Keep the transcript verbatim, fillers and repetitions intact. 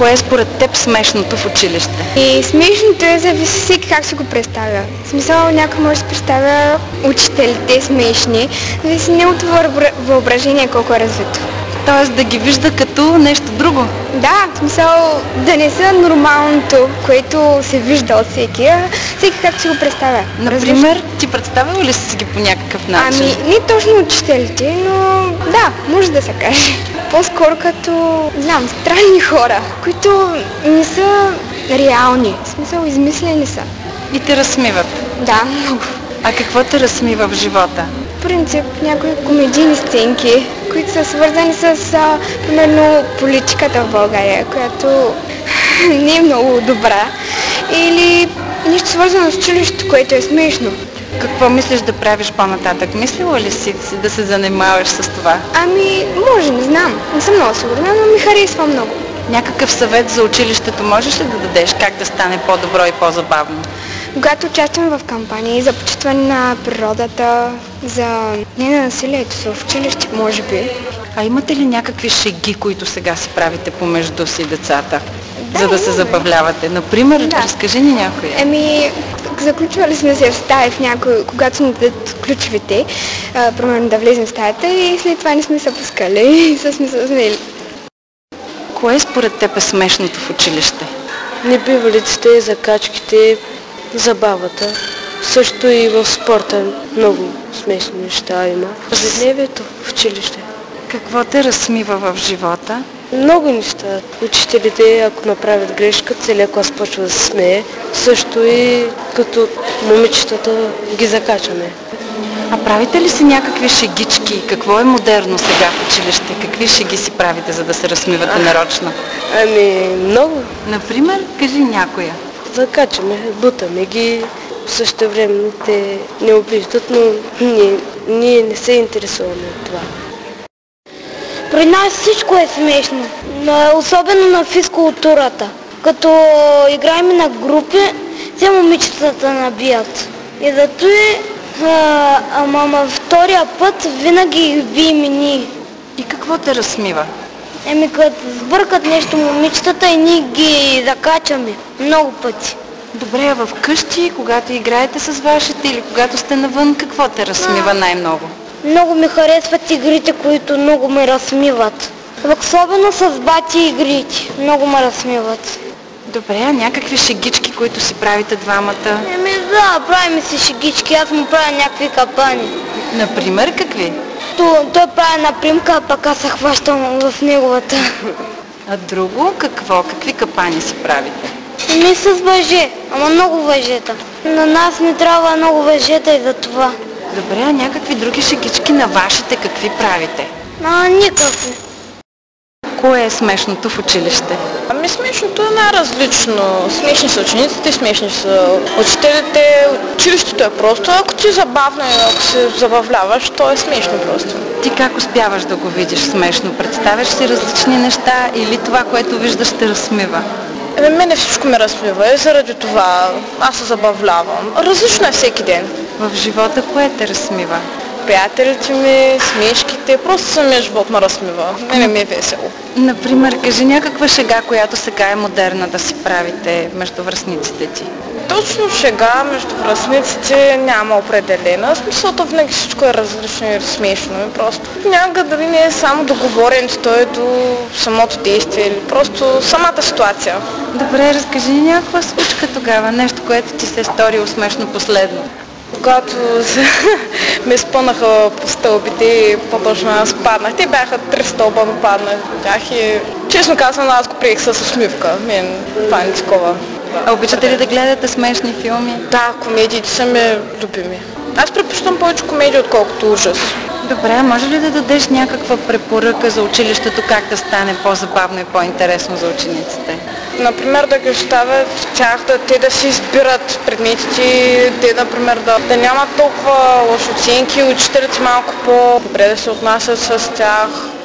Кое е според теб смешното в училище? И смешното е, зависи всеки как си го представя. В смисъл, някой може да си представя учителите смешни, зависи неговото въображение колко е развито. Тоест да ги вижда като нещо друго? Да, в смисъл да не са нормалното, което се вижда от всеки, а всеки как си го представя. Например, ти представила ли си ги по някакъв начин? Ами, не точно учителите, но да, може да се каже. По-скоро като, не знам, странни хора, които не са реални, в смисъл измислени са. И те разсмиват? Да, много. А какво те разсмива в живота? В принцип, някои комедийни сценки, които са свързани с, а, примерно, политиката в България, която не е много добра. Или нещо свързано с училището, което е смешно. Какво мислиш да правиш по-нататък? Мислила ли си да се занимаваш с това? Ами, може, не знам. Не съм много сигурна, но ми харесва много. Някакъв съвет за училището можеш ли да дадеш? Как да стане по-добро и по-забавно? Когато участвам в кампании за почистване на природата, за не на насилието в училище, може би. А имате ли някакви шеги, които сега си правите помежду си децата, да, за да се забавлявате? Например, да. разкажи ни някоя. Еми, заключвали сме се в стая в някой, когато ни дадат ключовете, а, примерно да влезем в стаята и след това не сме се пускали и сме се смели. Кое според теб е смешното в училище? Небивалиците, закачките, забавата. Също и в спорта много смешни неща има. Ежедневието в училище. Какво те разсмива в живота? Много неща. Учителите, ако направят грешка, целият клас почва да се смее. Също и като момичетата ги закачаме. А правите ли си някакви шегички? Какво е модерно сега в училище? Какви шеги си правите, за да се разсмивате нарочно? Ами много. Например, кажи някоя. Закачаме, бутаме ги. Също време те не обиждат, но ние, ние не се интересуваме от това. При нас всичко е смешно, особено на физкултурата. Като играем на групи, все момичетата набият. И зато и, ама на втория път винаги бием ни. И какво те разсмива? Еми като сбъркат нещо момичетата и ние ги закачаме много пъти. Добре, а в къщи, когато играете с вашите или когато сте навън, какво те разсмива най-много? Много ми харесват игрите, които много ме разсмиват. Особено с бати игрите. Много ме разсмиват. Добре, а някакви шегички, които си правите двамата? Еми да, правим си шегички. Аз му правя някакви капани. Например, какви? То, той прави на примка, а пък аз се хващам в неговата. А друго какво? Какви капани си правите? Еми с въже, ама много въжета. На нас не трябва много въжета и за това. Добре, а някакви други шегички на вашите какви правите? А, никакви. Кое е смешното в училище? Ами смешното е най-различно. Смешни са учениците, смешни са учителите. Училището е просто. Ако ти е забавно и ако се забавляваш, то е смешно просто. Ти как успяваш да го видиш смешно? Представяш си различни неща или това, което виждаш, те разсмива? Еми, мене всичко ме разсмива и заради това аз се забавлявам. Различно е всеки ден. В живота кое те разсмива? Приятелите ми, смешките, просто самия живот ме разсмива. Мене ми е весело. Например, кажи някаква шега, която сега е модерна да си правите между връстниците ти. Точно шега между връстниците няма определена. Смисълто винаги всичко е различно и смешно. Просто някога дали не е само договоренето, е до самото действие или просто самата ситуация. Добре, разкажи ни някаква случка тогава, нещо, което ти се е сторило смешно последно. Когато ме спънаха по стълбите и по-точно аз паднах. Те бяха три стълба, но паднах от тях и честно казвам, аз го приех с усмивка. Мен това не такова. А обичате ли да гледате смешни филми? Да, комедиите са ми любими. Аз предпочитам повече комедии, отколкото ужас. Добре, може ли да дадеш някаква препоръка за училището, как да стане по-забавно и по-интересно за учениците? Например, да ги оставят тях, да, те да си избират предметите, те, например, да, да нямат толкова лоши оценки, учителите малко по-добре да се отнасят с тях.